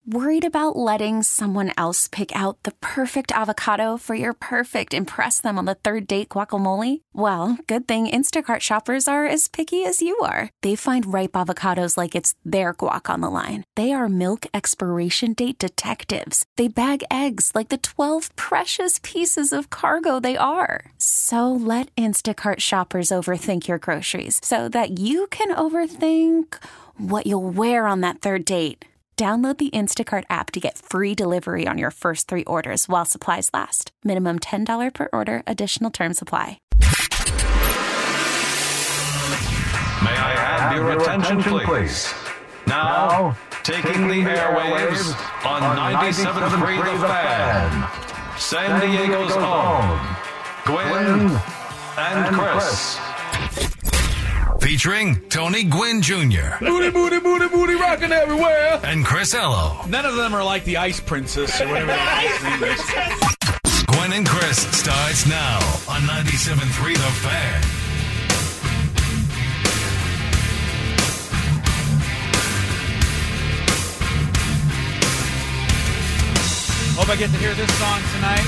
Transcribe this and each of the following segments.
Worried about letting someone else pick out the perfect avocado for your perfect impress them on the third date guacamole? Well, good thing Instacart shoppers are as picky as you are. They find ripe avocados like it's their guac on the line. They are milk expiration date detectives. They bag eggs like the 12 precious pieces of cargo they are. So let Instacart shoppers overthink your groceries so that you can overthink what you'll wear on that third date. Download the Instacart app to get free delivery on your first 3 orders while supplies last. Minimum $10 per order. Additional terms apply. May I have your attention, please? Now, taking the airwaves on 97.3 The Fan, San Diego's own, Gwynn and Chris. Featuring Tony Gwynn Jr. Booty, booty, booty, booty, rocking everywhere. And Chris Ello. None of them are like the Ice Princess or whatever that name is. Gwynn and Chris starts now on 97.3 The Fan. Hope I get to hear this song tonight.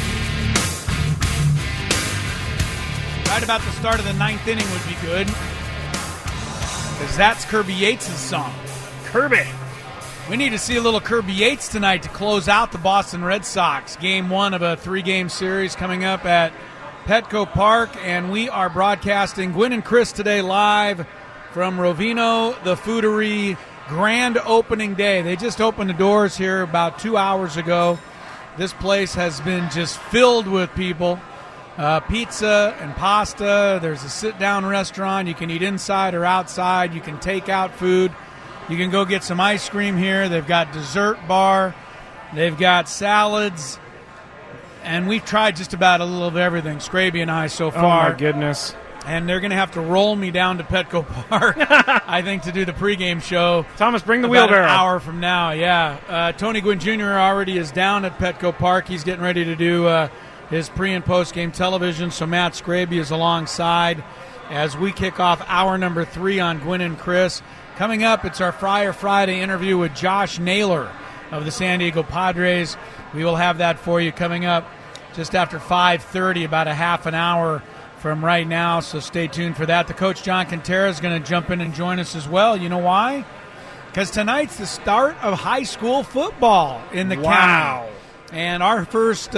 Right about the start of the 9th inning would be good. Because that's Kirby Yates' song. Kirby. We need to see a little Kirby Yates tonight to close out the Boston Red Sox. Game 1 of a 3-game series coming up at Petco Park. And we are broadcasting Gwynn and Chris today live from Rovino, the Foodery, grand opening day. They just opened the doors here about 2 hours ago. This place has been just filled with people. Pizza and pasta. There's a sit-down restaurant. You can eat inside or outside. You can take out food. You can go get some ice cream here. They've got dessert bar. They've got salads. And we've tried just about a little of everything, Scraby and I, so far. Oh, my goodness. And they're going to have to roll me down to Petco Park, I think, to do the pregame show. Thomas, bring the wheelbarrow. An hour from now, yeah. Tony Gwynn Jr. already is down at Petco Park. He's getting ready to do his pre- and post-game television, so Matt Scraby is alongside as we kick off hour number 3 on Gwynn and Chris. Coming up, it's our Friar Friday interview with Josh Naylor of the San Diego Padres. We will have that for you coming up just after 5:30, about a half an hour from right now, so stay tuned for that. The coach, John Quintera, is going to jump in and join us as well. You know why? Because tonight's the start of high school football in the county. And our first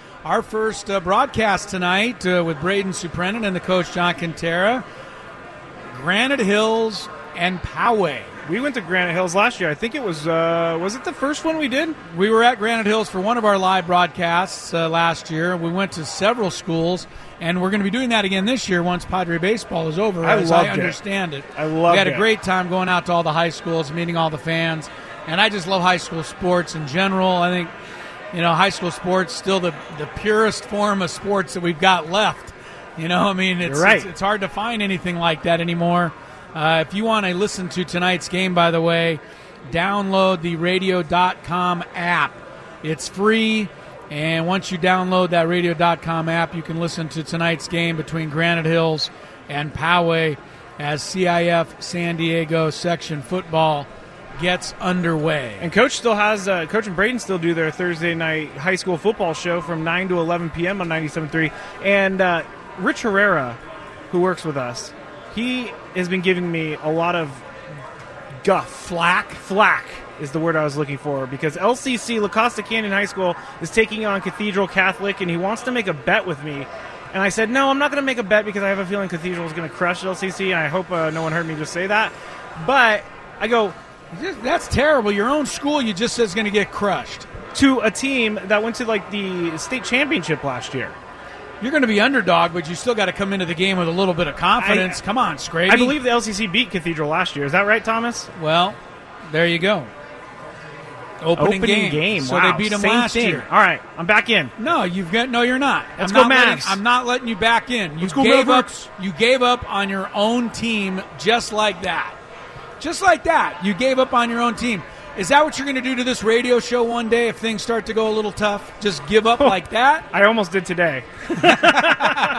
broadcast tonight with Braden Suprenant and the coach, John Quintera, Granite Hills and Poway. We went to Granite Hills last year. I think it was it the first one we did? We were at Granite Hills for one of our live broadcasts last year. We went to several schools, and we're going to be doing that again this year once Padre baseball is over, as I understand it. I loved it. We had a great time going out to all the high schools, meeting all the fans, and I just love high school sports in general. I think, high school sports still the purest form of sports that we've got left. It's hard to find anything like that anymore. If you want to listen to tonight's game, by the way, download the radio.com app. It's free, and once you download that radio.com app, you can listen to tonight's game between Granite Hills and Poway as CIF San Diego section football gets underway. And Coach still has Coach and Braden still do their Thursday night high school football show from 9 to 11 p.m. on 97.3. And Rich Herrera, who works with us, he has been giving me a lot of guff. Flack is the word I was looking for, because LCC, La Costa Canyon High School, is taking on Cathedral Catholic, and he wants to make a bet with me. And I said, no, I'm not going to make a bet because I have a feeling Cathedral is going to crush LCC, and I hope no one heard me just say that. But I go, that's terrible. Your own school, you just said, is going to get crushed. To a team that went to the state championship last year. You're going to be underdog, but you still got to come into the game with a little bit of confidence. Come on, Scrady. I believe the LCC beat Cathedral last year. Is that right, Thomas? Well, there you go. Opening game. So wow. They beat them Same last thing. year. All right, I'm back in. No, you're not. Let's go Mavs. I'm not letting you back in. Let's go Mavericks. You gave up on your own team just like that. Just like that. You gave up on your own team. Is that what you're going to do to this radio show one day if things start to go a little tough? Just give up like that? I almost did today.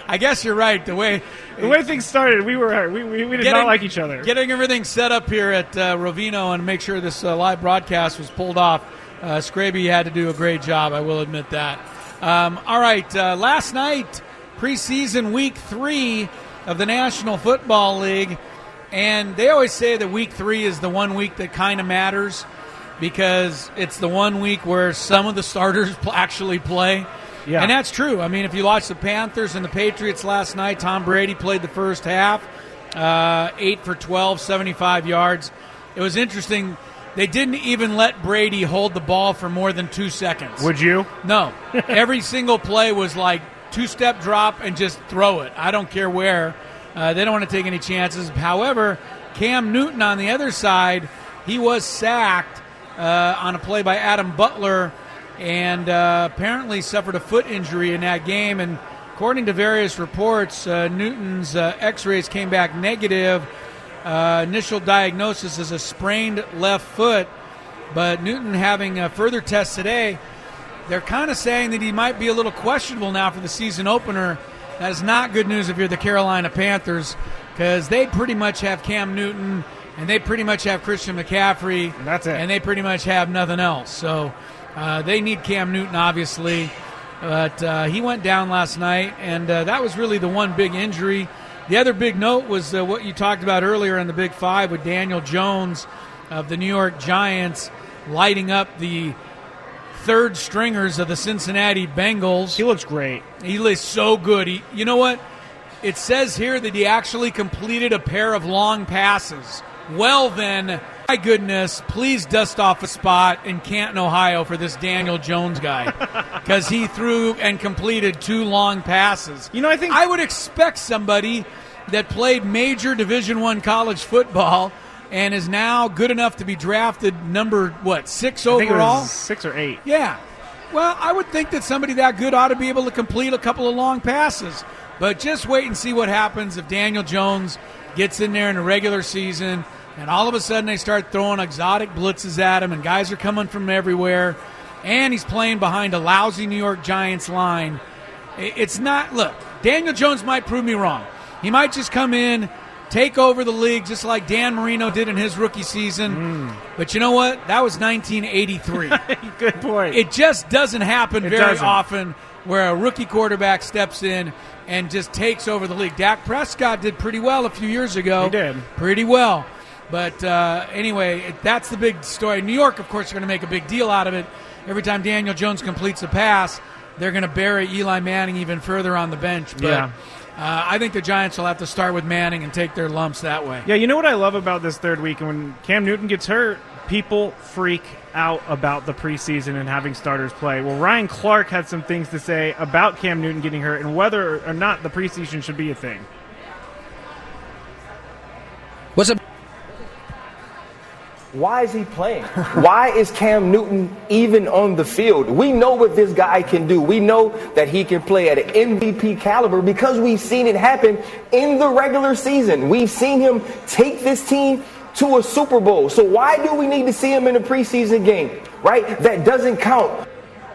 I guess you're right. The way things started, we did not like each other. Getting everything set up here at Rovino and make sure this live broadcast was pulled off, Scraby had to do a great job. I will admit that. All right, last night, preseason week 3 of the National Football League, and they always say that week 3 is the one week that kind of matters because it's the one week where some of the starters actually play. Yeah. And that's true. I mean, if you watch the Panthers and the Patriots last night, Tom Brady played the first half, 8 for 12, 75 yards. It was interesting. They didn't even let Brady hold the ball for more than 2 seconds. Would you? No. Every single play was like 2-step drop and just throw it. I don't care where. They don't want to take any chances. However, Cam Newton on the other side, he was sacked on a play by Adam Butler and apparently suffered a foot injury in that game. And according to various reports, Newton's x-rays came back negative. Initial diagnosis is a sprained left foot, but Newton having further tests today, they're kind of saying that he might be a little questionable now for the season opener. That is not good news if you're the Carolina Panthers because they pretty much have Cam Newton and they pretty much have Christian McCaffrey. And that's it. And they pretty much have nothing else. So they need Cam Newton, obviously. But he went down last night, and that was really the one big injury. The other big note was what you talked about earlier in the Big Five with Daniel Jones of the New York Giants lighting up the third stringers of the Cincinnati Bengals. He looks great. He looks so good. You know what? It says here that he actually completed a pair of long passes. Well, then, my goodness, please dust off a spot in Canton, Ohio for this Daniel Jones guy because he threw and completed 2 long passes. You know, I would expect somebody that played major Division I college football and is now good enough to be drafted number, 6 overall? I think it was 6 or 8. Yeah. Well, I would think that somebody that good ought to be able to complete a couple of long passes. But just wait and see what happens if Daniel Jones gets in there in the regular season and all of a sudden they start throwing exotic blitzes at him and guys are coming from everywhere and he's playing behind a lousy New York Giants line. It's not, look, Daniel Jones might prove me wrong. He might just come in, take over the league just like Dan Marino did in his rookie season. But you know what? That was 1983. Good point. It just doesn't happen very often where a rookie quarterback steps in and just takes over the league. Dak Prescott did pretty well a few years ago. He did. Pretty well. But anyway, that's the big story. New York, of course, are going to make a big deal out of it. Every time Daniel Jones completes a pass, they're going to bury Eli Manning even further on the bench. But yeah. I think the Giants will have to start with Manning and take their lumps that way. Yeah, you know what I love about this third week? And when Cam Newton gets hurt, people freak out about the preseason and having starters play. Well, Ryan Clark had some things to say about Cam Newton getting hurt and whether or not the preseason should be a thing. What's up? Why is he playing? Why is Cam Newton even on the field? We know what this guy can do. We know that he can play at an MVP caliber because we've seen it happen in the regular season. We've seen him take this team to a Super Bowl. So why do we need to see him in a preseason game, right? That doesn't count.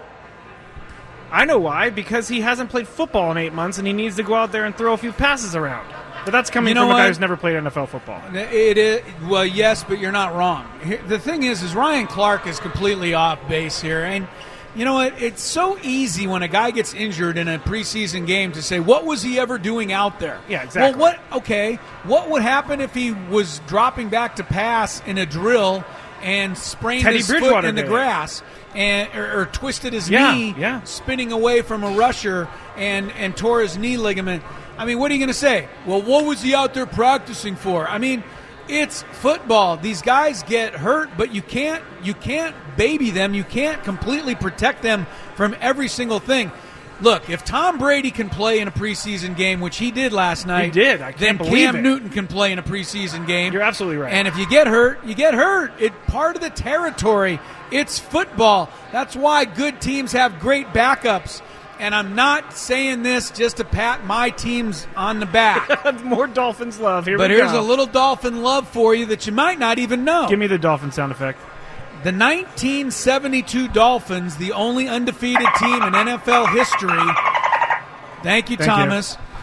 I know why. Because he hasn't played football in 8 months and he needs to go out there and throw a few passes around. But that's coming from a guy who's never played NFL football. It is, well, yes, but you're not wrong. The thing is Ryan Clark is completely off base here. And you know what? It's so easy when a guy gets injured in a preseason game to say, what was he ever doing out there? Yeah, exactly. Well, what would happen if he was dropping back to pass in a drill and sprained his foot in the grass or twisted his knee spinning away from a rusher and tore his knee ligament? I mean, what are you going to say? Well, what was he out there practicing for? I mean, it's football. These guys get hurt, but you can't baby them. You can't completely protect them from every single thing. Look, if Tom Brady can play in a preseason game, which he did last night, I can't believe Cam it. Newton can play in a preseason game. You're absolutely right. And if you get hurt, you get hurt. It's part of the territory. It's football. That's why good teams have great backups. And I'm not saying this just to pat my teams on the back. More Dolphins love. But here's a little Dolphin love for you that you might not even know. Give me the Dolphin sound effect. The 1972 Dolphins, the only undefeated team in NFL history. Thank you, Thomas.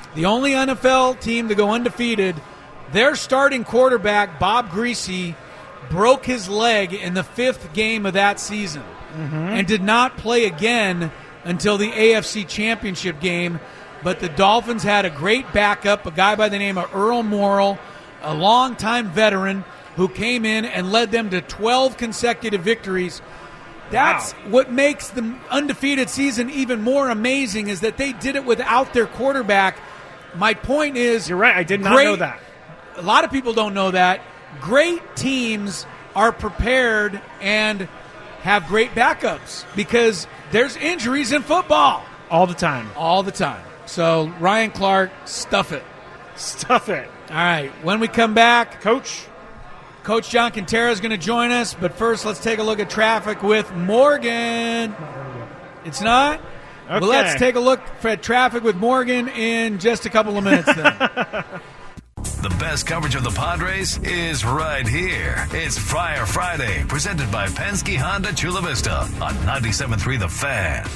the only NFL team to go undefeated. Their starting quarterback, Bob Greasy, broke his leg in the 5th game of that season and did not play again until the AFC Championship game. But the Dolphins had a great backup, a guy by the name of Earl Morrall, a longtime veteran who came in and led them to 12 consecutive victories. That's what makes the undefeated season even more amazing, is that they did it without their quarterback. My point is, you're right. I did not know that. A lot of people don't know that. Great teams are prepared and have great backups because there's injuries in football. All the time. All the time. So, Ryan Clark, stuff it. Stuff it. All right. When we come back, Coach John Quintera is going to join us. But first, let's take a look at traffic with Morgan. It's not? Okay. Well, let's take a look at traffic with Morgan in just a couple of minutes then. The best coverage of the Padres is right here. It's Friar Friday, presented by Penske Honda Chula Vista on 97.3 The Fan.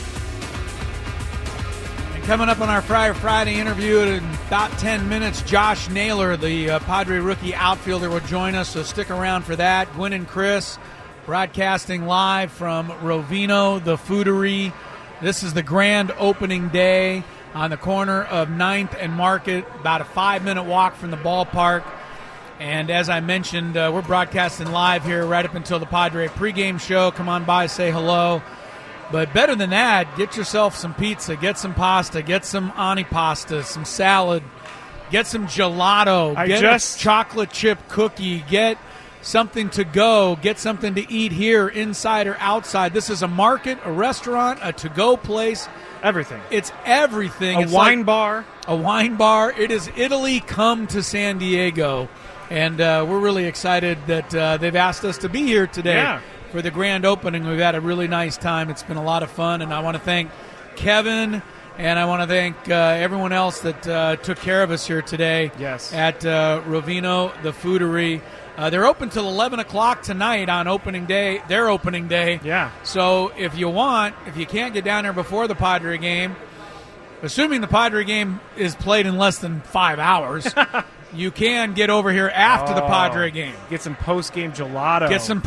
And coming up on our Friar Friday interview in about 10 minutes, Josh Naylor, the Padre rookie outfielder, will join us, so stick around for that. Gwen and Chris broadcasting live from Rovino, the Foodery. This is the grand opening day on the corner of 9th and Market, about a 5-minute walk from the ballpark. And as I mentioned, we're broadcasting live here right up until the Padre pregame show. Come on by, say hello. But better than that, get yourself some pizza, get some pasta, get some antipasta, some salad, get some gelato, get a chocolate chip cookie, get something to go, get something to eat here, inside or outside. This is a market, a restaurant, a to-go place. Everything. It's everything. It's wine bar. A wine bar. It is Italy come to San Diego. And we're really excited that they've asked us to be here today for the grand opening. We've had a really nice time. It's been a lot of fun. And I want to thank Kevin, and I want to thank everyone else that took care of us here today at Rovino, the Foodery. They're open till 11 o'clock tonight on opening day, their opening day. Yeah. So if you can't get down there before the Padre game, assuming the Padre game is played in less than 5 hours, you can get over here after the Padre game. Get some post-game gelato.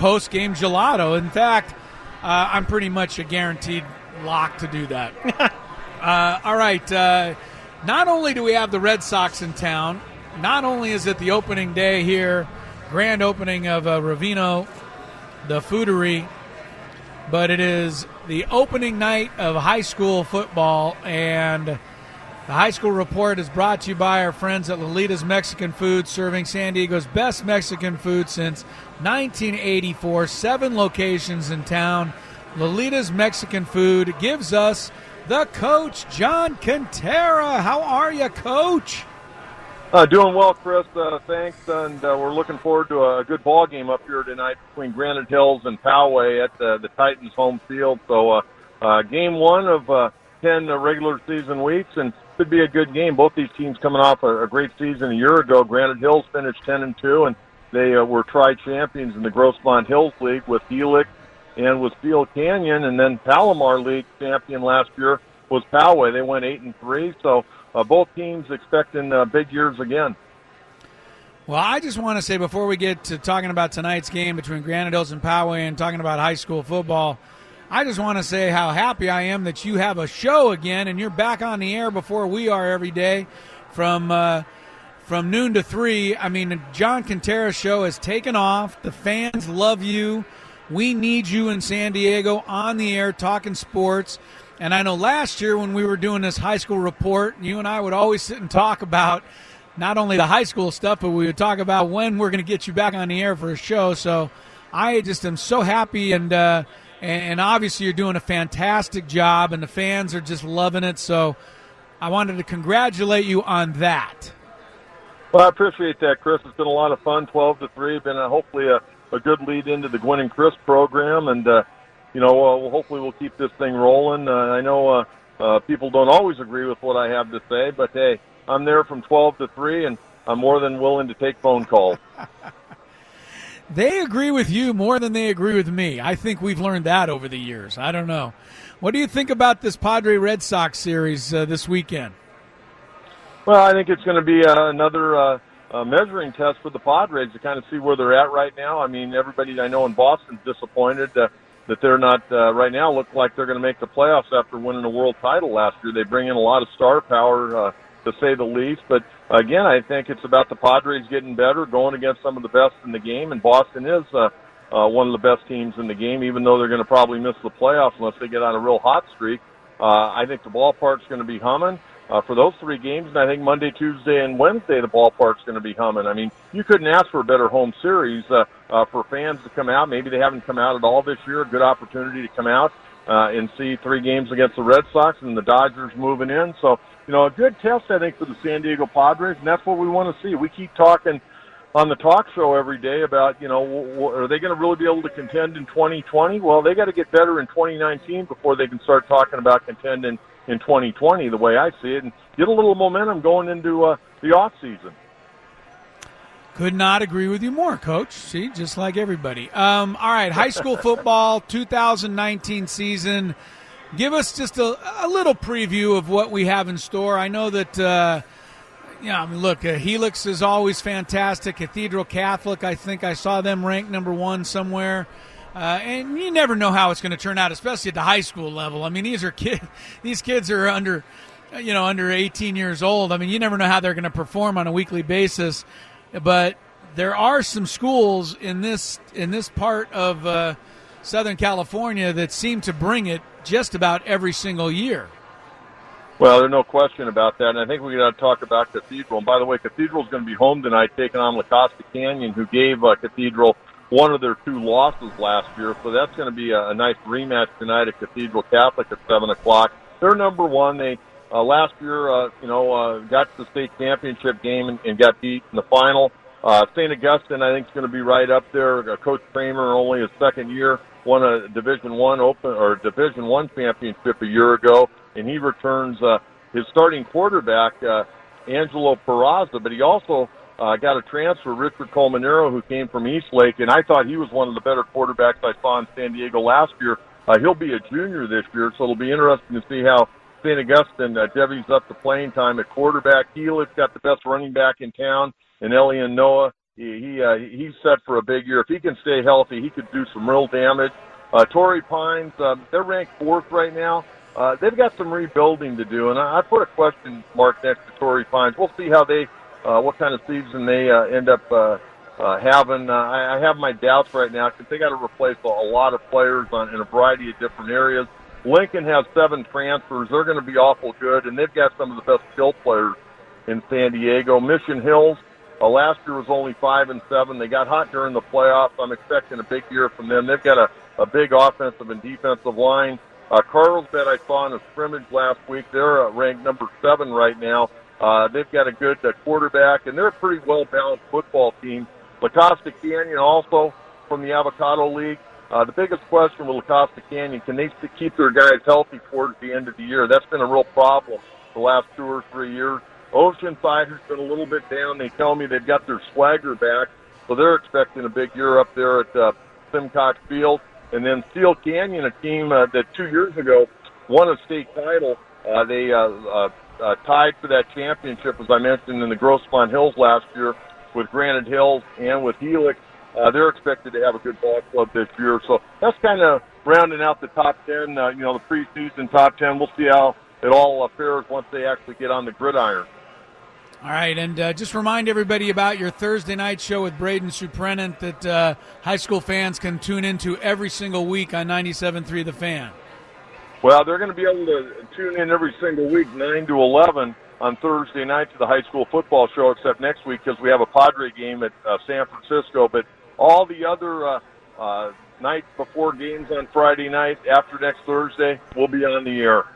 In fact, I'm pretty much a guaranteed lock to do that. All right. Not only do we have the Red Sox in town, not only is it the opening day here, grand opening of Rovino, the Foodery, but it is the opening night of high school football, and the High School Report is brought to you by our friends at Lolita's Mexican Food, serving San Diego's best Mexican food since 1984. 7 locations in town. Lolita's Mexican Food gives us the coach, John Quintera. How are you, Coach? Doing well, Chris. Thanks, and we're looking forward to a good ball game up here tonight between Granite Hills and Poway at the Titans' home field. So, game 1 of 10 regular season weeks, and should be a good game. Both these teams coming off a great season a year ago. Granite Hills finished 10-2, and they were tri-champions in the Grossmont Hills League with Helix and with Steel Canyon, and then Palomar League champion last year was Poway. They went 8-3, so both teams expecting big years again. Well, I just want to say before we get to talking about tonight's game between Granite Hills and Poway and talking about high school football, I just want to say how happy I am that you have a show again and you're back on the air before we are every day from noon to 3. I mean, John Quintera's show has taken off. The fans love you. We need you in San Diego on the air talking sports. And I know last year when we were doing this high school report, you and I would always sit and talk about not only the high school stuff, but we would talk about when we're going to get you back on the air for a show. So I just am so happy, and obviously you're doing a fantastic job, and the fans are just loving it. So I wanted to congratulate you on that. Well, I appreciate that, Chris. It's been a lot of fun, 12-3. Been hopefully a good lead into the Gwen and Chris program, and hopefully we'll keep this thing rolling. I know people don't always agree with what I have to say, but hey, I'm there from 12-3, and I'm more than willing to take phone calls. They agree with you more than they agree with me. I think we've learned that over the years. I don't know. What do you think about this Padre Red Sox series this weekend? Well, I think it's going to be another measuring test for the Padres to kind of see where they're at right now. I mean, everybody I know in Boston's disappointed that they're not right now look like they're going to make the playoffs after winning a world title last year. They bring in a lot of star power, to say the least. But, again, I think it's about the Padres getting better, going against some of the best in the game, and Boston is one of the best teams in the game, even though they're going to probably miss the playoffs unless they get on a real hot streak. I think the ballpark's going to be humming for those 3 games, and I think Monday, Tuesday, and Wednesday the ballpark's going to be humming. I mean, you couldn't ask for a better home series for fans to come out. Maybe they haven't come out at all this year. A good opportunity to come out and see 3 games against the Red Sox and the Dodgers moving in. So, a good test, I think, for the San Diego Padres, and that's what we want to see. We keep talking on the talk show every day about, are they going to really be able to contend in 2020? Well, they got to get better in 2019 before they can start talking about contending in 2020, the way I see it, and get a little momentum going into the off season. Could not agree with you more, Coach. See, just like everybody. All right, high school football 2019 season. Give us just a little preview of what we have in store. I know that, Helix is always fantastic. Cathedral Catholic, I think I saw them ranked number 1 somewhere. And you never know how it's going to turn out, especially at the high school level. I mean, these kids are under 18 years old. I mean, you never know how they're going to perform on a weekly basis. But there are some schools in this part of Southern California that seem to bring it just about every single year. Well, there's no question about that, and I think we got to talk about Cathedral. And by the way, Cathedral's going to be home tonight, taking on La Costa Canyon, who gave Cathedral one of their 2 losses last year. So that's going to be a nice rematch tonight at Cathedral Catholic at 7 o'clock. They're number 1. They last year, got to the state championship game and got beat in the final. St. Augustine, I think, is going to be right up there. Coach Kramer, only his second year, won a Division I championship a year ago, and he returns his starting quarterback, Angelo Peraza, but he also got a transfer, Richard Colmenero, who came from Eastlake, and I thought he was one of the better quarterbacks I saw in San Diego last year. He'll be a junior this year, so it'll be interesting to see how St. Augustine divvies up the playing time at quarterback. Helix got the best running back in town, and Elian Noah, he's set for a big year. If he can stay healthy, he could do some real damage. Torrey Pines, they're ranked 4th right now. They've got some rebuilding to do, and I put a question mark next to Torrey Pines. We'll see how they what kind of season they end up having. I have my doubts right now because they got to replace a lot of players in a variety of different areas. Lincoln has 7 transfers. They're going to be awful good, and they've got some of the best skill players in San Diego. Mission Hills, last year was only 5-7. They got hot during the playoffs. I'm expecting a big year from them. They've got a big offensive and defensive line. Carlsbad, I saw in a scrimmage last week. They're ranked number 7 right now. They've got a good quarterback, and they're a pretty well-balanced football team. La Costa Canyon also from the Avocado League. The biggest question with La Costa Canyon, can they keep their guys healthy towards the end of the year? That's been a real problem the last 2 or 3 years. Oceanside has been a little bit down. They tell me they've got their swagger back, so they're expecting a big year up there at Simcox Field. And then Steel Canyon, a team that 2 years ago won a state title. They tied for that championship, as I mentioned, in the Grossmont Hills last year with Granite Hills and with Helix. They're expected to have a good ball club this year. So that's kind of rounding out the top 10, the preseason top 10. We'll see how it all fares once they actually get on the gridiron. All right, and just remind everybody about your Thursday night show with Braden Suprenant that high school fans can tune into every single week on 97.3 The Fan. Well, they're going to be able to tune in every single week, 9 to 11 on Thursday night to the high school football show, except next week because we have a Padre game at San Francisco. But all the other night before games on Friday night, after next Thursday, we'll be on the air.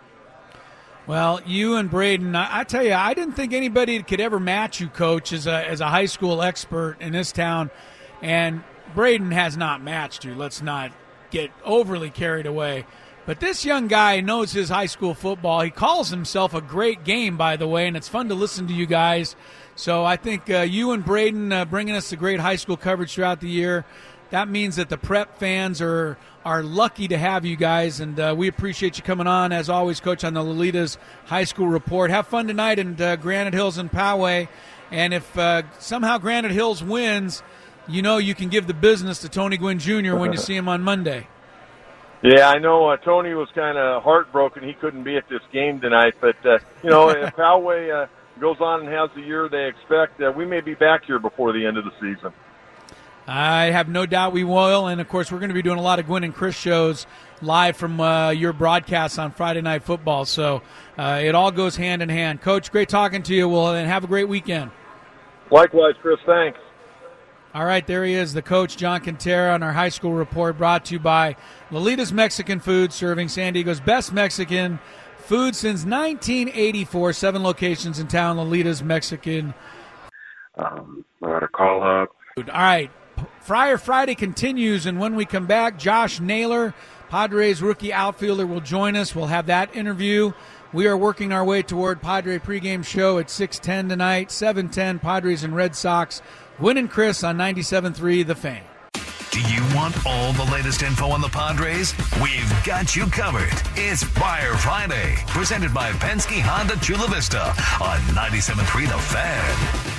Well, you and Braden, I tell you, I didn't think anybody could ever match you, Coach, as a high school expert in this town. And Braden has not matched you. Let's not get overly carried away. But this young guy knows his high school football. He calls himself a great game, by the way, and it's fun to listen to you guys. So I think you and Braden bringing us the great high school coverage throughout the year. that means that the Prep fans are lucky to have you guys, and we appreciate you coming on, as always, Coach, on the Lolita's High School Report. Have fun tonight in Granite Hills and Poway, and if somehow Granite Hills wins, you can give the business to Tony Gwynn Jr. when you see him on Monday. Yeah, I know Tony was kind of heartbroken he couldn't be at this game tonight, but, if Poway goes on and has the year they expect, we may be back here before the end of the season. I have no doubt we will, and, of course, we're going to be doing a lot of Gwynn and Chris shows live from your broadcasts on Friday Night Football, so it all goes hand in hand. Coach, great talking to you. Well, and have a great weekend. Likewise, Chris. Thanks. All right, there he is, the coach, John Quintera, on our high school report, brought to you by Lolita's Mexican Food, serving San Diego's best Mexican food since 1984. 7 locations in town, Lolita's Mexican. I got a call up. All right, Friar Friday continues, and when we come back, Josh Naylor, Padres rookie outfielder, will join us. We'll have that interview. We are working our way toward Padre pregame show at 6:10 tonight, 7:10, Padres and Red Sox. Gwynn and Chris on 97.3 The Fan. Do you want all the latest info on the Padres? We've got you covered. It's Friar Friday, presented by Penske Honda Chula Vista on 97.3 The Fan.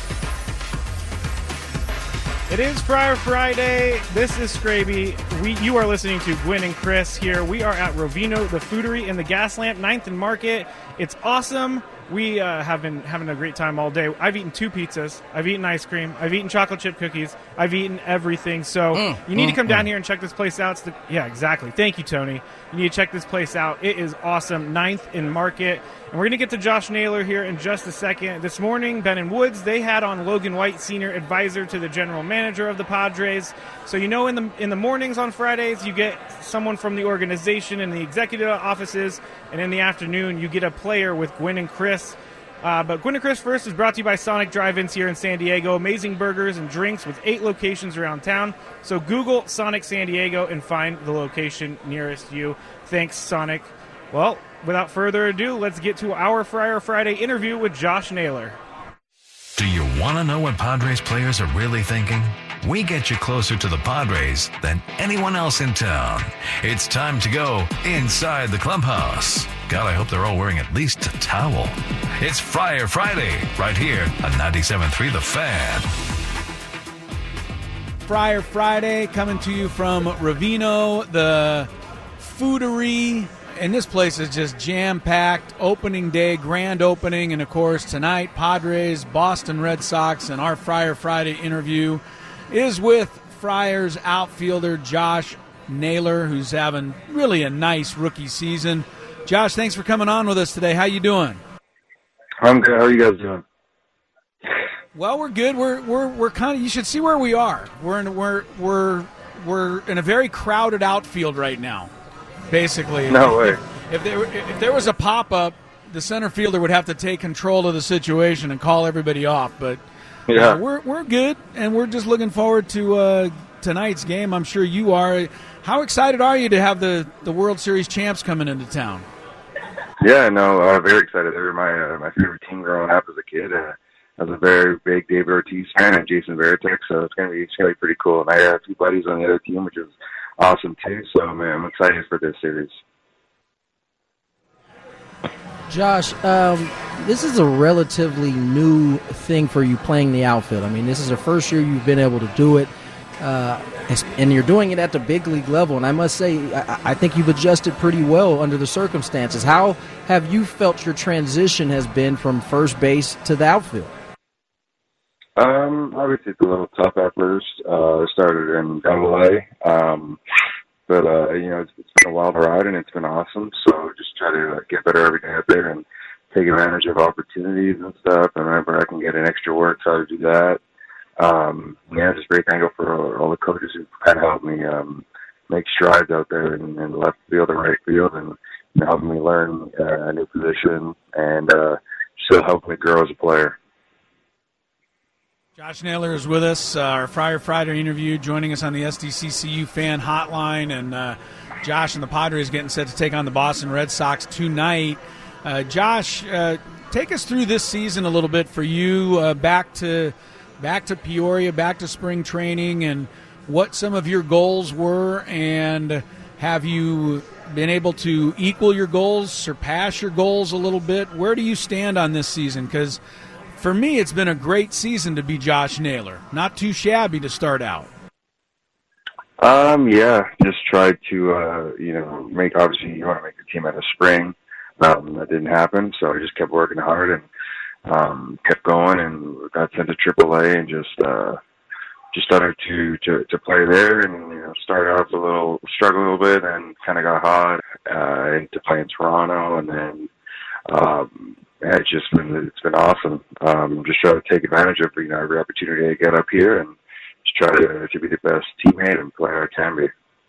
It is Friar Friday. This is Scraby. You are listening to Gwynn and Chris here. We are at Rovino, the Foodery in the Gaslamp, 9th and Market. It's awesome. We have been having a great time all day. I've eaten 2 pizzas. I've eaten ice cream. I've eaten chocolate chip cookies. I've eaten everything. So you need to come down here and check this place out. Yeah, exactly. Thank you, Tony. You need to check this place out. It is awesome. 9th and Market. And we're going to get to Josh Naylor here in just a second. This morning, Ben and Woods, they had on Logan White, senior advisor to the general manager of the Padres. So in the mornings on Fridays, you get someone from the organization in the executive offices, and in the afternoon, you get a player with Gwynn and Chris. But Gwynn and Chris First is brought to you by Sonic Drive-Ins here in San Diego. Amazing burgers and drinks with 8 locations around town. So Google Sonic San Diego and find the location nearest you. Thanks, Sonic. Well, without further ado, let's get to our Friar Friday interview with Josh Naylor. Do you want to know what Padres players are really thinking? We get you closer to the Padres than anyone else in town. It's time to go inside the clubhouse. God, I hope they're all wearing at least a towel. It's Friar Friday, right here on 97.3 The Fan. Friar Friday, coming to you from Rovino, the Foodery. And this place is just jam-packed. Opening day, grand opening. And, of course, tonight, Padres, Boston Red Sox, and our Friar Friday interview is with Friars outfielder Josh Naylor, who's having really a nice rookie season. Josh, thanks for coming on with us today. How you doing? I'm good. How are you guys doing? Well, we're good. We're kind of. You should see where we are. We're in a very crowded outfield right now. Basically, no way. If there was a pop-up, the center fielder would have to take control of the situation and call everybody off. But yeah, we're good, and we're just looking forward to tonight's game. I'm sure you are. How excited are you to have the World Series champs coming into town? Yeah, no, very excited. They were my favorite team growing up as a kid. I was a very big David Ortiz fan and Jason Varitek, so it's gonna be pretty cool. And I have 2 buddies on the other team, which is awesome too. So man, I'm excited for this series. Josh, this is a relatively new thing for you, playing the outfield. I mean, this is the first year you've been able to do it, and you're doing it at the big league level. And I must say, I think you've adjusted pretty well under the circumstances. How have you felt your transition has been from first base to the outfield? Obviously it's a little tough at first. I started in Double-A, but it's been a wild ride and it's been awesome. So just try to get better every day out there and take advantage of opportunities and stuff. And whenever I can get an extra work, try to do that. Just very thankful for all the coaches who kind of helped me make strides out there in left field and right field, and helping me learn a new position and still helping me grow as a player. Josh Naylor is with us, our Friar Friday interview, joining us on the SDCCU fan hotline. And Josh and the Padres getting set to take on the Boston Red Sox tonight. Josh, take us through this season a little bit for you, back to Peoria, back to spring training, and what some of your goals were, and have you been able to equal your goals, surpass your goals a little bit? Where do you stand on this season? Because for me, it's been a great season to be Josh Naylor. Not too shabby to start out. Yeah, just tried to, obviously you want to make the team out of spring. That didn't happen, so I just kept working hard and kept going and got sent to AAA and just started to play there and, started off struggled a little bit and kind of got hot, into playing Toronto, and then, it's been awesome. Just try to take advantage of, every opportunity to get up here and just try to be the best teammate and player I can be.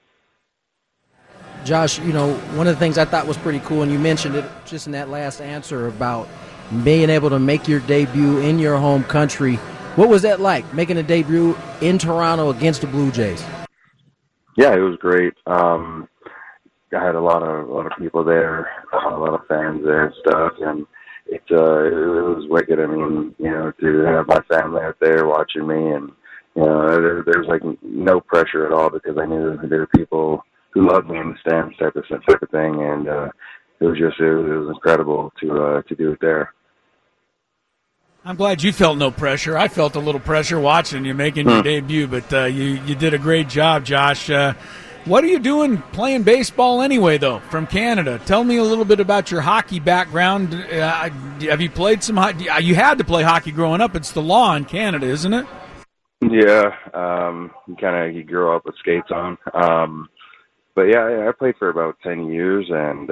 Josh, one of the things I thought was pretty cool, and you mentioned it just in that last answer about being able to make your debut in your home country. What was that like, making a debut in Toronto against the Blue Jays? Yeah, it was great. I had a lot of people there, a lot of fans there and stuff, and it was wicked. I mean, to have my family out there watching me, and there's like no pressure at all because I knew there were people who loved me in the stands, type of thing, and it was incredible to do it there. I'm glad you felt no pressure. I felt a little pressure watching you making your debut, but you did a great job, Josh. What are you doing playing baseball anyway, though, from Canada? Tell me a little bit about your hockey background. Have you played some hockey? You had to play hockey growing up. It's the law in Canada, isn't it? Yeah, you grow up with skates on. But yeah, I played for about 10 years, and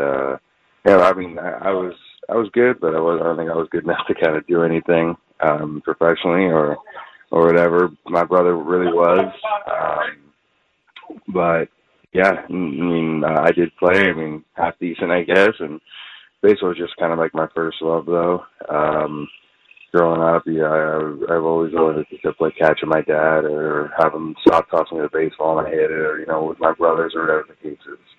I was good, but I don't think I was good enough to kind of do anything professionally or whatever. My brother really was, but yeah, I did play. Half decent, I guess, and baseball was just kind of like my first love, though. Growing up, I've always wanted to play catch with my dad or have him stop tossing me the baseball and I hit it, or with my brothers or whatever the case is.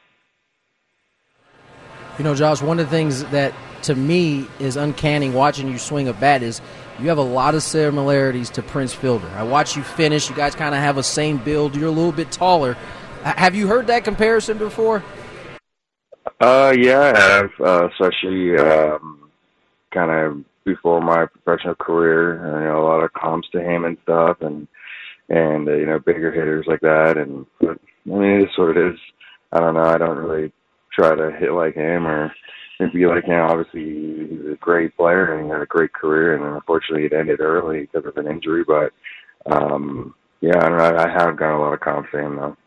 Josh, one of the things that to me is uncanny watching you swing a bat is you have a lot of similarities to Prince Fielder. I watch you finish. You guys kind of have a same build. You're a little bit taller. Have you heard that comparison before? Yeah, I have, especially kind of before my professional career. A lot of comps to him and stuff, and bigger hitters like that. But it is what it is. I don't know. I don't really try to hit like him or be like him. Obviously, he's a great player and he had a great career, and unfortunately, it ended early because of an injury. But I don't know. I have got a lot of confidence in him, though.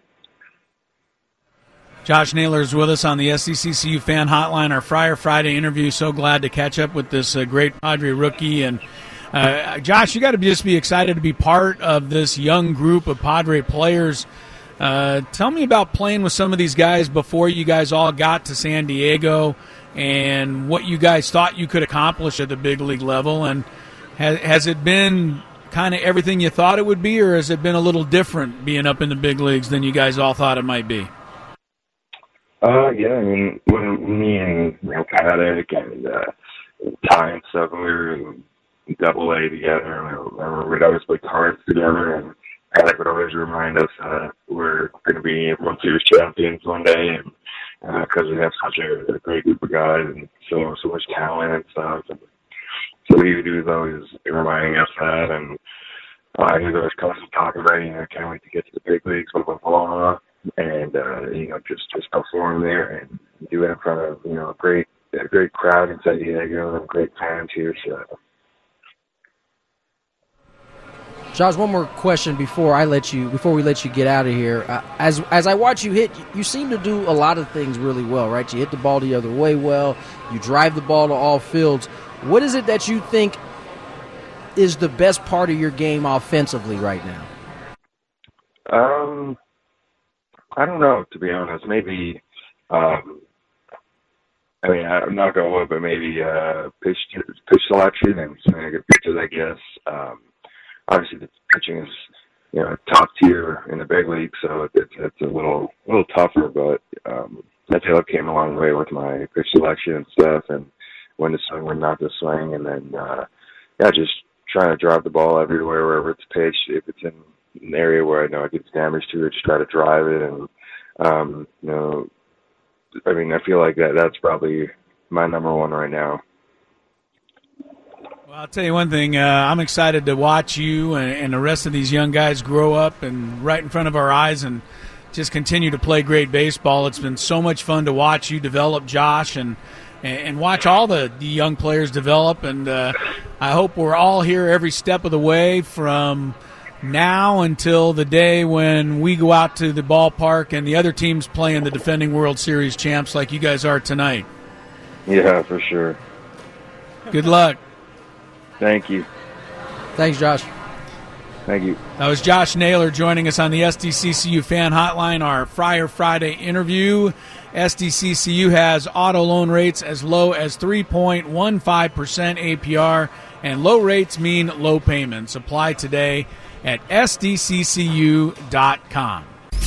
Josh Naylor is with us on the SDCCU Fan Hotline, our Friar Friday interview. So glad to catch up with this great Padre rookie. And Josh, you got to just be excited to be part of this young group of Padre players. Tell me about playing with some of these guys before you guys all got to San Diego and what you guys thought you could accomplish at the big league level. And has it been kind of everything you thought it would be, or has it been a little different being up in the big leagues than you guys all thought it might be? Yeah, when me and Paddock and Ty and stuff, when we were in AA together, we'd always play cards together, and Paddock would always remind us we're going to be World Series champions one day, and because we have such a great group of guys and so much talent and stuff. And so he was always reminding us that, and he was always constantly talking about, I can't wait to get to the big leagues, blah, blah, blah, and just perform there and do it in front of a great crowd in San Diego and great fans here. So. Josh, one more question before we let you get out of here. As I watch you hit, you seem to do a lot of things really well, right? You hit the ball the other way well. You drive the ball to all fields. What is it that you think is the best part of your game offensively right now? I don't know, to be honest. Maybe, I'm not going to look, but maybe pitch selection and swinging good pitches, I guess. Obviously, the pitching is, top tier in the big league, so it's a little tougher. But I feel it came a long way with my pitch selection and stuff, and when to swing, when not to swing, and then just trying to drive the ball everywhere wherever it's pitched. If it's in an area where I know it gets damage to it, just try to drive it. And, I mean, I feel like that's probably my number one right now. Well, I'll tell you one thing. I'm excited to watch you and the rest of these young guys grow up and right in front of our eyes and just continue to play great baseball. It's been so much fun to watch you develop, Josh, and watch all the young players develop. And I hope we're all here every step of the way from now until the day when we go out to the ballpark and the other teams playing the defending World Series champs like you guys are tonight. Yeah, for sure. Good luck. Thank you. Thanks, Josh. Thank you. That was Josh Naylor joining us on the SDCCU Fan Hotline, our Friar Friday interview. SDCCU has auto loan rates as low as 3.15% APR, and low rates mean low payments. Apply today at sdccu.com.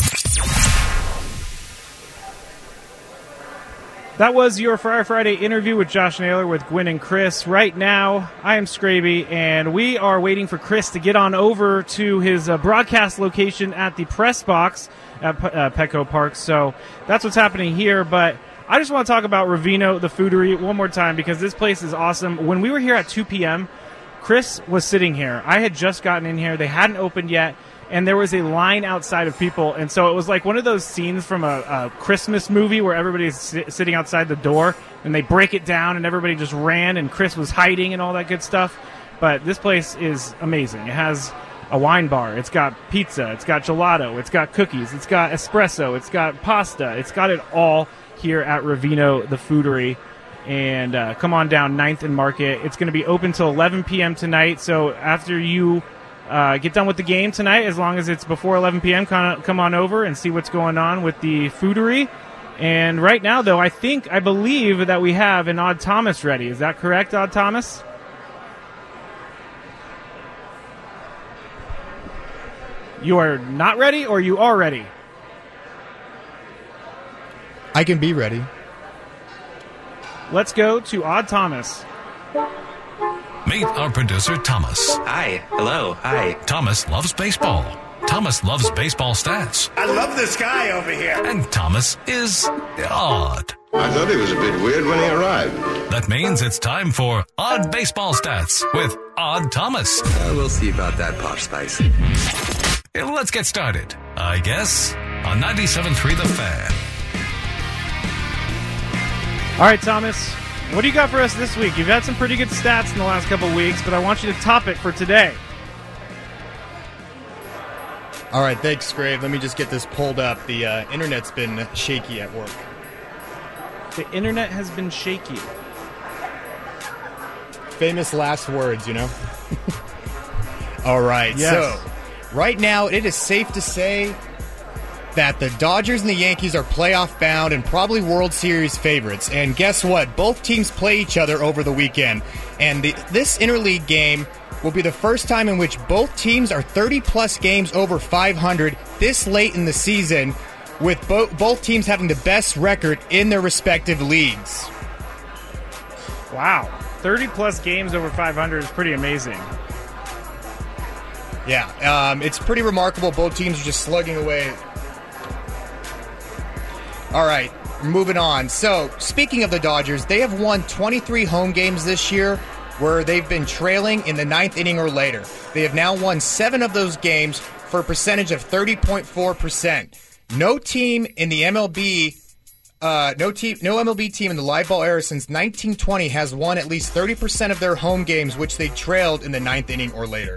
That was your Friar Friday interview with Josh Naylor with Gwynn and Chris. Right now, I am Scraby, and we are waiting for Chris to get on over to his broadcast location at the press box at Petco Park. So that's what's happening here. But I just want to talk about Ravino, the Foodery, one more time because this place is awesome. When we were here at 2 p.m., Chris was sitting here. I had just gotten in here. They hadn't opened yet. And there was a line outside of people. And so it was like one of those scenes from a Christmas movie where everybody's sitting outside the door and they break it down and everybody just ran and Chris was hiding and all that good stuff. But this place is amazing. It has a wine bar. It's got pizza. It's got gelato. It's got cookies. It's got espresso. It's got pasta. It's got it all here at Ravino, the Foodery. And come on down 9th and Market. It's going to be open till 11 p.m. tonight. So after you get done with the game tonight, as long as it's before 11 p.m., come on over and see what's going on with the Foodery. And right now, though, I believe that we have an Odd Thomas ready. Is that correct, Odd Thomas? You are not ready, or you are ready? I can be ready. Let's go to Odd Thomas. Meet our producer, Thomas. Hi. Hello. Hi. Thomas loves baseball. Thomas loves baseball stats. I love this guy over here. And Thomas is odd. I thought he was a bit weird when he arrived. That means it's time for Odd Baseball Stats with Odd Thomas. We'll see about that, Posh Spice. Let's get started, I guess, on 97.3 The Fan. All right, Thomas. What do you got for us this week? You've had some pretty good stats in the last couple of weeks, but I want you to top it for today. All right, thanks, Scrave. Let me just get this pulled up. The internet's been shaky at work. The internet has been shaky. Famous last words, you know? All right, yes. So right now it is safe to say that the Dodgers and the Yankees are playoff bound and probably World Series favorites. And guess what? Both teams play each other over the weekend. And this interleague game will be the first time in which both teams are 30-plus games over 500 this late in the season, with both teams having the best record in their respective leagues. Wow. 30-plus games over 500 is pretty amazing. Yeah, it's pretty remarkable. Both teams are just slugging away. All right, moving on. So, speaking of the Dodgers, they have won 23 home games this year where they've been trailing in the 9th inning or later. They have now won 7 of those games for a percentage of 30.4%. No team in the MLB, no MLB team in the live ball era since 1920 has won at least 30% of their home games, which they trailed in the 9th inning or later.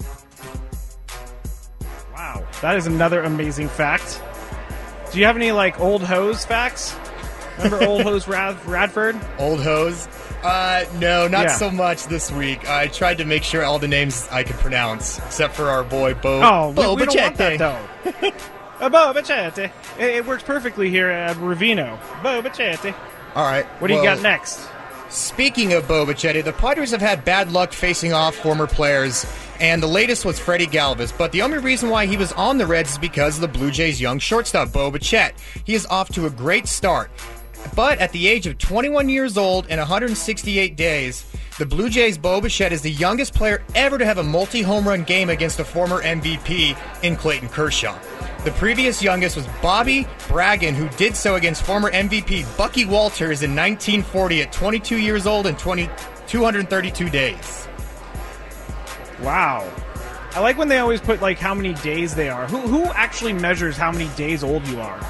Wow, that is another amazing fact. Do you have any, old hose facts? Remember Old Hose Radford? Old Hose? No, not so much this week. I tried to make sure all the names I could pronounce, except for our boy, Bo. Oh, we don't want that, though. Bo Bichetti. It works perfectly here at Ravino. Bo Bichetti. All right. What do you got next? Speaking of Bo Bichetti, the Padres have had bad luck facing off former players, and the latest was Freddie Galvis. But the only reason why he was on the Reds is because of the Blue Jays' young shortstop, Bo Bichette. He is off to a great start. But at the age of 21 years old and 168 days, The Blue Jays' Bo Bichette is the youngest player ever to have a multi-home run game against a former MVP in Clayton Kershaw. The previous youngest was Bobby Bragan, who did so against former MVP Bucky Walters in 1940 at 22 years old and 232 days. Wow. I like when they always put like how many days they are. Who actually measures how many days old you are?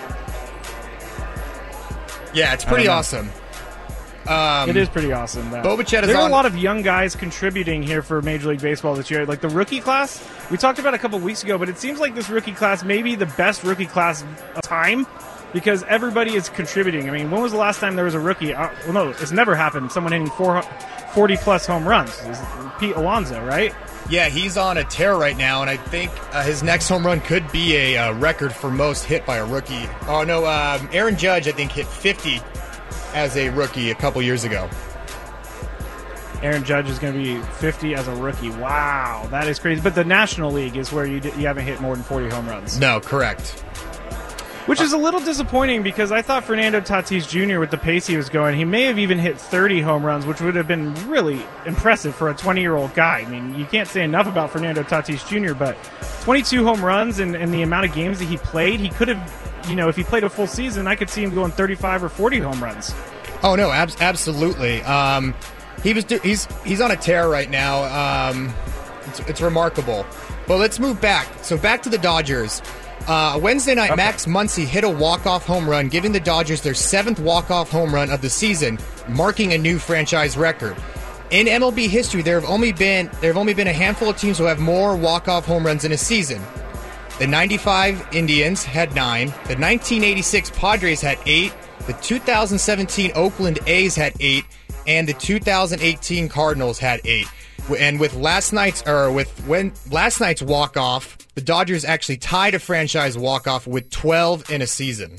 Yeah, it's pretty awesome. It is pretty awesome. Bo Bichette is there are a lot of young guys contributing here for Major League Baseball this year. Like the rookie class, we talked about a couple weeks ago, but it seems like this rookie class may be the best rookie class of time because everybody is contributing. I mean, when was the last time there was a rookie? Well, no, it's never happened. Someone hitting 40-plus home runs. It's Pete Alonso, right? Yeah, he's on a tear right now, and I think his next home run could be a record for most hit by a rookie. Oh, no, Aaron Judge, I think, hit 50 as a rookie a couple years ago. Aaron Judge is going to be 50 as a rookie. Wow, that is crazy. But the National League is where you haven't hit more than 40 home runs. No, correct. Which is a little disappointing because I thought Fernando Tatis Jr., with the pace he was going, he may have even hit 30 home runs, which would have been really impressive for a 20-year-old guy. I mean, you can't say enough about Fernando Tatis Jr., but 22 home runs and the amount of games that he played, he could have, if he played a full season, I could see him going 35 or 40 home runs. Oh, no, absolutely. He's on a tear right now. It's remarkable. But let's move back. So back to the Dodgers. Wednesday night, okay. Max Muncy hit a walk-off home run, giving the Dodgers their 7th walk-off home run of the season, marking a new franchise record. In MLB history, there have only been a handful of teams who have more walk-off home runs in a season. The 95 Indians had 9, the 1986 Padres had 8, the 2017 Oakland A's had 8, and the 2018 Cardinals had 8. And with last night's walk-off, the Dodgers actually tied a franchise walk-off with 12 in a season.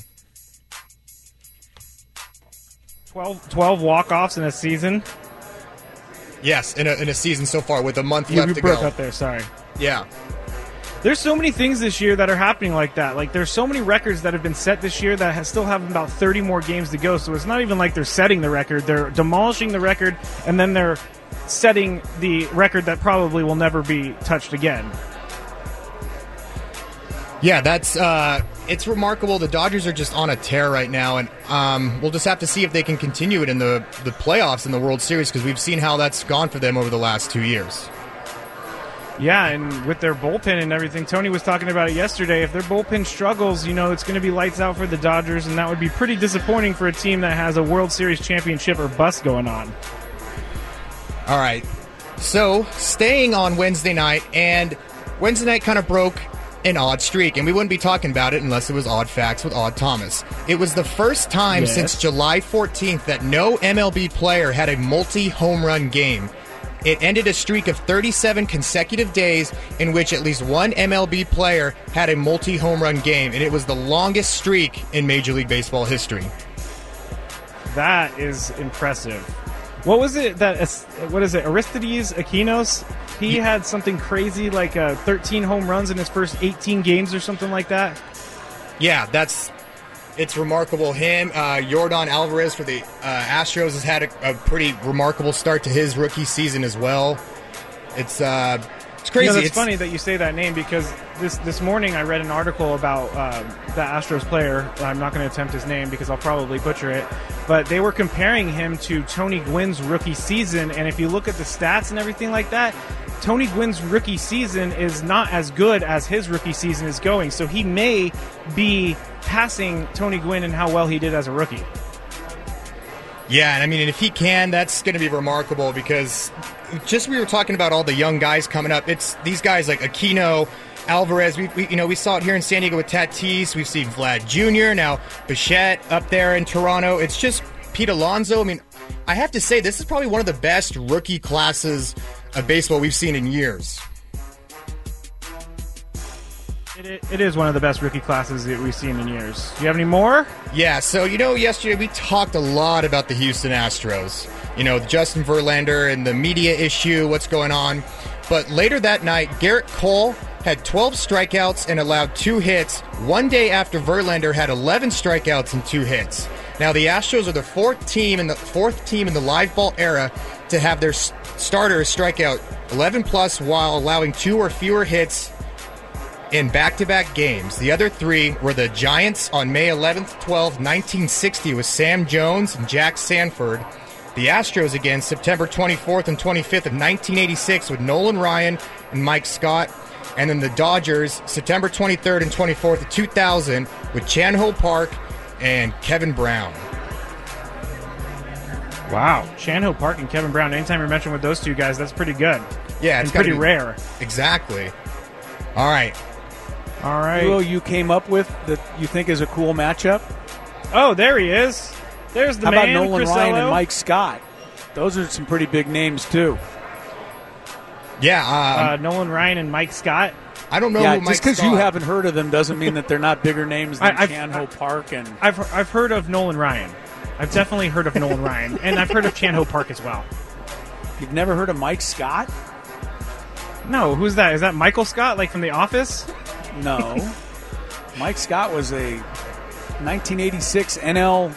12 walk-offs in a season? Yes, in a season so far with a month left to go. You broke up there, sorry. Yeah. There's so many things this year that are happening like that. Like, there's so many records that have been set this year that still have about 30 more games to go. So it's not even like they're setting the record. They're demolishing the record, and then they're setting the record that probably will never be touched again. Yeah, that's it's remarkable. The Dodgers are just on a tear right now, and we'll just have to see if they can continue it in the playoffs in the World Series, because we've seen how that's gone for them over the last 2 years. Yeah, and with their bullpen and everything, Tony was talking about it yesterday. If their bullpen struggles, it's going to be lights out for the Dodgers, and that would be pretty disappointing for a team that has a World Series championship or bust going on. All right, so staying on Wednesday night, and Wednesday night kind of broke an odd streak, and we wouldn't be talking about it unless it was Odd Facts with Odd Thomas. It was the first time since July 14th that no MLB player had a multi-home run game. It ended a streak of 37 consecutive days in which at least one MLB player had a multi-home run game, and it was the longest streak in Major League Baseball history. That is impressive. What was it Aristides Aquinos? He had something crazy like 13 home runs in his first 18 games or something like that. Yeah, it's remarkable. Him, Yordan Alvarez for the Astros has had a pretty remarkable start to his rookie season as well. It's crazy. It's funny that you say that name because this morning I read an article about the Astros player. I'm not going to attempt his name because I'll probably butcher it. But they were comparing him to Tony Gwynn's rookie season, and if you look at the stats and everything like that, Tony Gwynn's rookie season is not as good as his rookie season is going. So he may be passing Tony Gwynn in how well he did as a rookie. Yeah, and if he can, that's going to be remarkable because we were talking about all the young guys coming up. It's these guys like Aquino, Alvarez. We saw it here in San Diego with Tatis. We've seen Vlad Jr. Now Bichette up there in Toronto. It's just Pete Alonso. I have to say this is probably one of the best rookie classes of baseball we've seen in years. It is one of the best rookie classes that we've seen in years. Do you have any more? Yeah, so yesterday we talked a lot about the Houston Astros. Justin Verlander and the media issue, what's going on. But later that night, Garrett Cole had 12 strikeouts and allowed 2 hits, one day after Verlander had 11 strikeouts and 2 hits. Now, the Astros are the fourth team in the live ball era to have their starters strike out 11-plus while allowing 2 or fewer hits in back-to-back games. The other 3 were the Giants on May 11th, 12th, 1960 with Sam Jones and Jack Sanford. The Astros again September 24th and 25th of 1986 with Nolan Ryan and Mike Scott. And then the Dodgers September 23rd and 24th of 2000 with Chan Ho Park and Kevin Brown. Wow. Chan Ho Park and Kevin Brown. Anytime you're mentioning with those two guys, that's pretty good. Yeah, it's pretty rare. Exactly. All right. Who you came up with that you think is a cool matchup? Oh, there he is. There's the How man, about Nolan Chris Ryan Ello? and Mike Scott? Those are some pretty big names, too. Yeah. Nolan Ryan and Mike Scott. I don't know Yeah, who Mike just because Scott. you haven't heard of them doesn't mean that they're not bigger names than Chan Ho Park. And I've heard of Nolan Ryan. I've definitely heard of Nolan Ryan. And I've heard of Chan Ho Park as well. You've never heard of Mike Scott? No, who's that? Is that Michael Scott, like from The Office? No. Mike Scott was a 1986 NLCS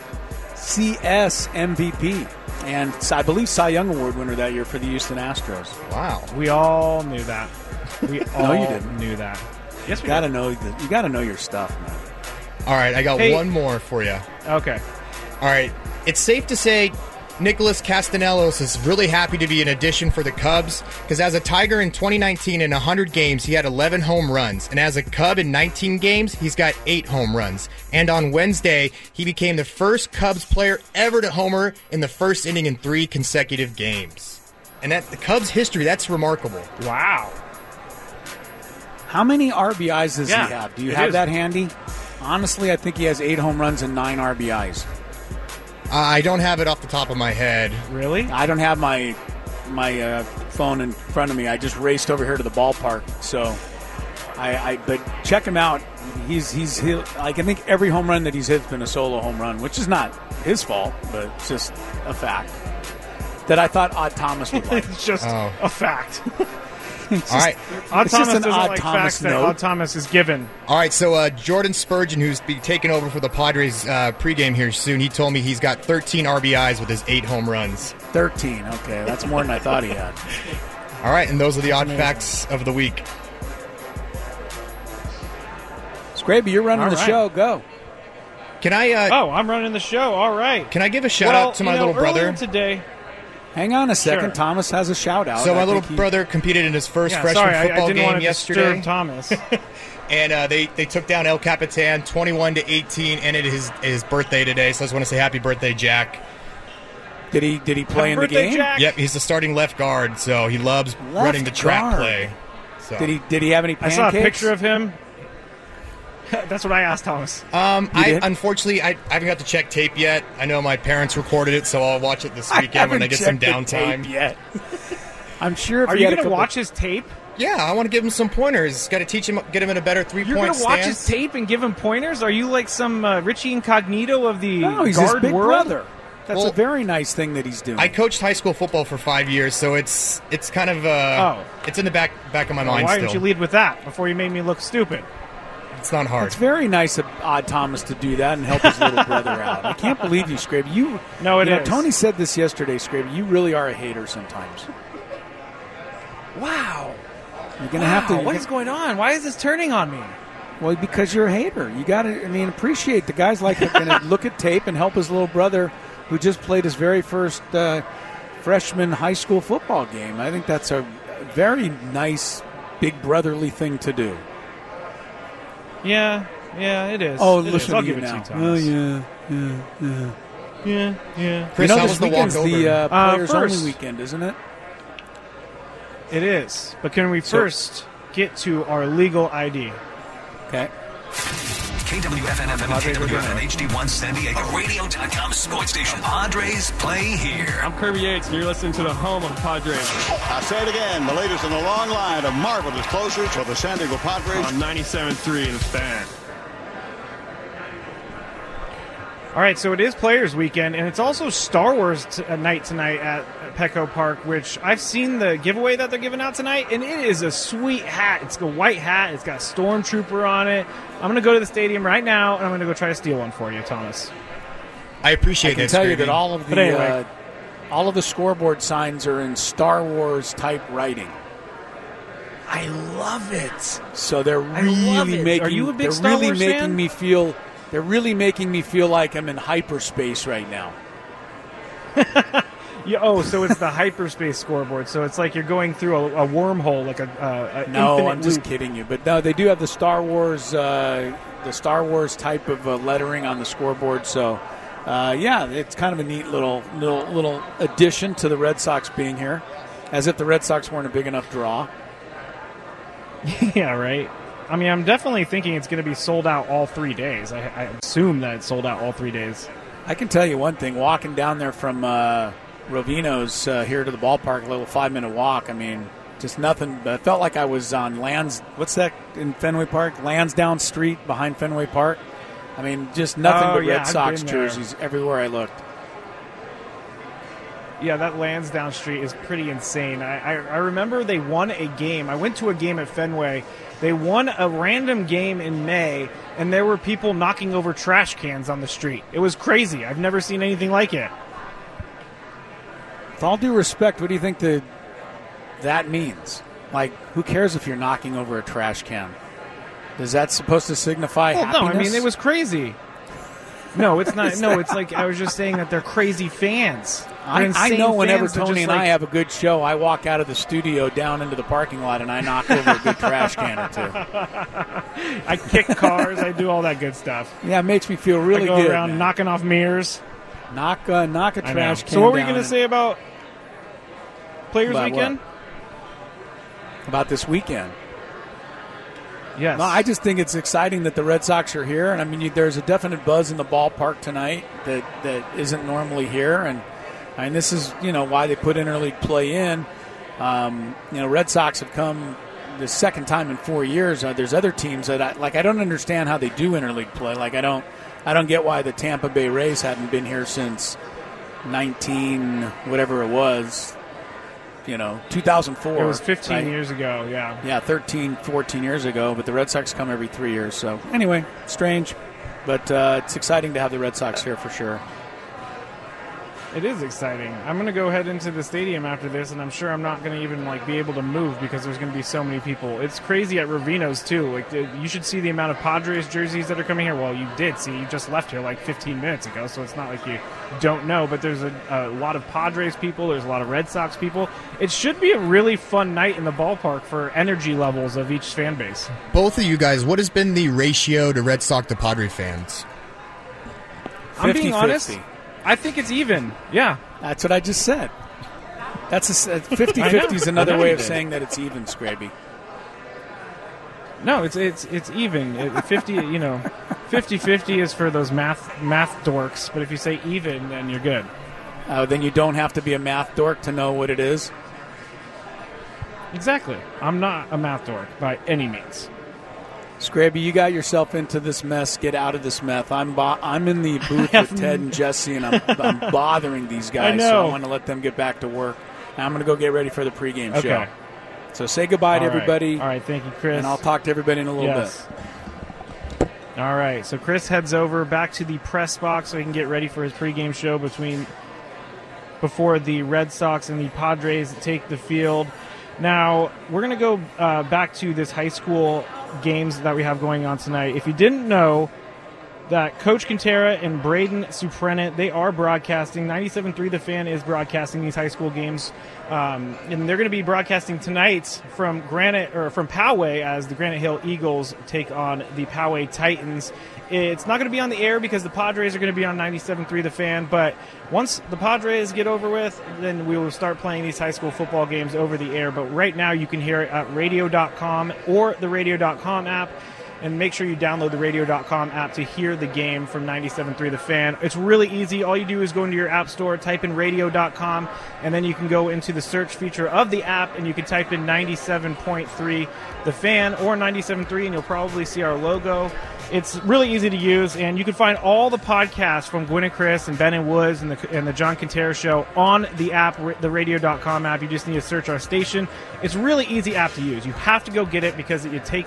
MVP. And I believe Cy Young Award winner that year for the Houston Astros. Wow. We all knew that. We all you didn't. knew that. Yes, we gotta did. know. You got to know your stuff, man. All right, I got one more for you. Okay. All right. It's safe to say Nicholas Castellanos is really happy to be an addition for the Cubs because as a Tiger in 2019 in 100 games, he had 11 home runs. And as a Cub in 19 games, he's got 8 home runs. And on Wednesday, he became the first Cubs player ever to homer in the first inning in 3 consecutive games. And that the Cubs history, that's remarkable. Wow. How many RBIs does Yeah, he have? Do you it have is. that handy? Honestly, I think he has 8 home runs and 9 RBIs. I don't have it off the top of my head. Really? I don't have my phone in front of me. I just raced over here to the ballpark. So, but check him out. He's like I think every home run that he's hit's been a solo home run, which is not his fault, but it's just a fact that I thought Odd Thomas would like. It's just a fact. All right. Odd It's just Thomas an doesn't Odd like Thomas facts that note. Odd Thomas is given. All right, so Jordan Spurgeon, who's be taking over for the Padres pregame here soon, he told me he's got 13 RBIs with his 8 home runs. 13. Okay, that's more than I thought he had. All right, and those are the odd facts of the week. Scraby, you're running All the right. show. Go. Can I? I'm running the show. All right. Can I give a shout out to my little brother? Earlier today. Hang on a second. Sure. Thomas has a shout out. So my I little think he- brother competed in his first freshman sorry, football I didn't game want to yesterday, disturb Thomas. and they took down El Capitan 21-18, and it is his birthday today. So I just want to say happy birthday, Jack. Did he play Happy in the birthday, game? Jack. Yep, he's the starting left guard, so he loves Left running the track guard. play. So. Did he have any I pancakes? saw a picture of him. That's what I asked Thomas. Unfortunately, I haven't got to check tape yet. I know my parents recorded it, so I'll watch it this weekend when I get some downtime. Yet. I'm sure. If Are he you had a going to couple- watch his tape? Yeah, I want to give him some pointers. Got to teach him, get him in a better You're three-point going to watch stance. his tape and give him pointers? Are you like some Richie Incognito of the No, he's his guard big world? brother. That's Well, a very nice thing that he's doing. I coached high school football for 5 years, so it's kind of it's in the back of my mind Why still. didn't you lead with that before you made me look stupid? It's not hard. It's very nice of Odd Thomas to do that and help his little brother out. I can't believe you, Scraby. No, it you know, is. Tony said this yesterday, Scraby. You really are a hater sometimes. Wow. You're gonna have to. What is going on? Why is this turning on me? Well, because you're a hater. You got to. I mean, appreciate the guys like going to look at tape and help his little brother, who just played his very first freshman high school football game. I think that's a very nice, big brotherly thing to do. Yeah, it is. Oh, It is. listen I'll to give you it to now. you, Thomas. Yeah. Chris, you know, how this was the weekend's walk the over? players first. only weekend, isn't it? It is. But can we first get to our legal ID? Okay. KWFN-FM, KWFN HD1 San Diego, radio.com sports station. Padres play here. I'm Kirby Yates, and you're listening to the home of the Padres. I'll say it again. The latest in a long line of marvelous closers for the San Diego Padres. On 97.3 in the Fan. All right, so it is Players Weekend, and it's also Star Wars night tonight at Petco Park, which I've seen the giveaway that they're giving out tonight, and it is a sweet hat. It's a white hat. It's got a Stormtrooper on it. I'm going to go to the stadium right now, and I'm going to go try to steal one for you, Thomas. I appreciate that. I can tell you Scraby. that all of the scoreboard signs are in Star Wars type writing. I love it. So they're really making. Are you a big they're Star really Wars making fan? me feel. They're really making me feel like I'm in hyperspace right now. Yeah, so it's the hyperspace scoreboard. So it's like you're going through a wormhole, like a No, infinite I'm just loop. kidding you. But no, they do have the Star Wars type of lettering on the scoreboard. So, yeah, it's kind of a neat little addition to the Red Sox being here, as if the Red Sox weren't a big enough draw. Yeah, right. I mean, I'm definitely thinking it's going to be sold out all 3 days. I assume that it's sold out all 3 days. I can tell you one thing. Walking down there from Rovino's here to the ballpark, a little 5-minute walk. I mean, just nothing. I felt like I was on what's that in Fenway Park? Lansdowne Street behind Fenway Park. I mean, just nothing but Red Sox jerseys everywhere I looked. Yeah, that Lansdowne Street is pretty insane. I remember they won a game. I went to a game at Fenway. They won a random game in May, and there were people knocking over trash cans on the street. It was crazy. I've never seen anything like it. With all due respect, what do you think that means? Like, who cares if you're knocking over a trash can? Is that supposed to signify happiness? No, I mean, it was crazy. No, it's not. No, it's like I was just saying that they're crazy fans. I know whenever Tony and I have a good show, I walk out of the studio down into the parking lot and I knock over a good trash can or two. I kick cars. I do all that good stuff. Yeah, it makes me feel really good. I go around man. knocking off mirrors. Knock a trash can. So what were you going to say about Players Weekend? What? About this weekend? Yes. No, I just think it's exciting that the Red Sox are here, and I mean, there's a definite buzz in the ballpark tonight that isn't normally here, and this is why they put interleague play in. Red Sox have come the second time in 4 years. There's other teams that I don't understand how they do interleague play. Like I don't get why the Tampa Bay Rays hadn't been here since 19 whatever it was. 2004. It was 15 right? years ago, yeah. Yeah, 13, 14 years ago, but the Red Sox come every 3 years. So, anyway, strange, but it's exciting to have the Red Sox here for sure. It is exciting. I'm going to go head into the stadium after this, and I'm sure I'm not going to even be able to move because there's going to be so many people. It's crazy at Rovino's too. You should see the amount of Padres jerseys that are coming here. Well, you did see. You just left here 15 minutes ago, so it's not like you don't know. But there's a lot of Padres people. There's a lot of Red Sox people. It should be a really fun night in the ballpark for energy levels of each fan base. Both of you guys, what has been the ratio to Red Sox to Padre fans? 50-50. I'm being honest. I think it's even. Yeah. That's what I just said. That's 50-50 is another way of saying that it's even, Scraby. No, it's even. 50-50 is for those math dorks, but if you say even, then you're good. Then you don't have to be a math dork to know what it is. Exactly. I'm not a math dork by any means. Scraby, you got yourself into this mess. Get out of this meth. I'm in the booth with Ted and Jesse, and I'm bothering these guys. I know. So I want to let them get back to work. And I'm going to go get ready for the pregame show. So say goodbye to everybody. All right, thank you, Chris. And I'll talk to everybody in a little bit. All right, so Chris heads over back to the press box so he can get ready for his pregame show before the Red Sox and the Padres take the field. Now, we're going to go back to this high school games that we have going on tonight. If you didn't know that Coach Quintera and Braden Suprenant, they are broadcasting. 97.3 The Fan is broadcasting these high school games. And they're going to be broadcasting tonight from Poway as the Granite Hill Eagles take on the Poway Titans. It's not going to be on the air because the Padres are going to be on 97.3 The Fan, but once the Padres get over with, then we will start playing these high school football games over the air. But right now you can hear it at radio.com or the radio.com app. And make sure you download the radio.com app to hear the game from 97.3 The Fan. It's really easy. All you do is go into your app store, type in radio.com, and then you can go into the search feature of the app, and you can type in 97.3 The Fan or 97.3, and you'll probably see our logo. It's really easy to use, and you can find all the podcasts from Gwynn and Chris and Ben and Woods and the John Quintero Show on the app, the radio.com app. You just need to search our station. It's a really easy app to use. You have to go get it because it takes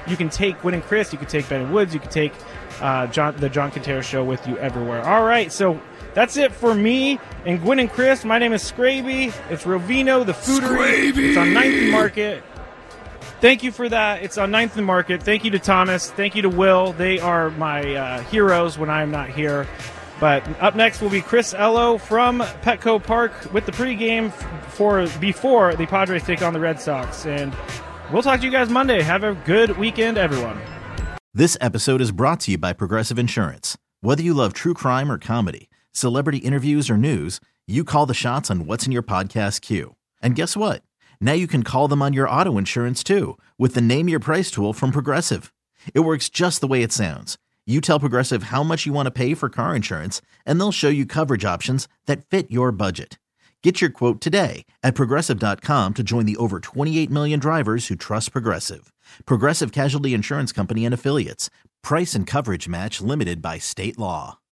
you can take Gwynn and Chris, you can take Ben and Woods, you can take the John Quintero Show with you everywhere. All right, so that's it for me and Gwynn and Chris. My name is Scraby. It's Rovino, the Foodery. Scraby! It's on 9th and Market. Thank you for that. It's on 9th and Market. Thank you to Thomas. Thank you to Will. They are my heroes when I'm not here. But up next will be Chris Ello from Petco Park with the pregame before the Padres take on the Red Sox. And we'll talk to you guys Monday. Have a good weekend, everyone. This episode is brought to you by Progressive Insurance. Whether you love true crime or comedy, celebrity interviews or news, you call the shots on what's in your podcast queue. And guess what? Now you can call them on your auto insurance too with the Name Your Price tool from Progressive. It works just the way it sounds. You tell Progressive how much you want to pay for car insurance, and they'll show you coverage options that fit your budget. Get your quote today at Progressive.com to join the over 28 million drivers who trust Progressive. Progressive Casualty Insurance Company and Affiliates. Price and coverage match limited by state law.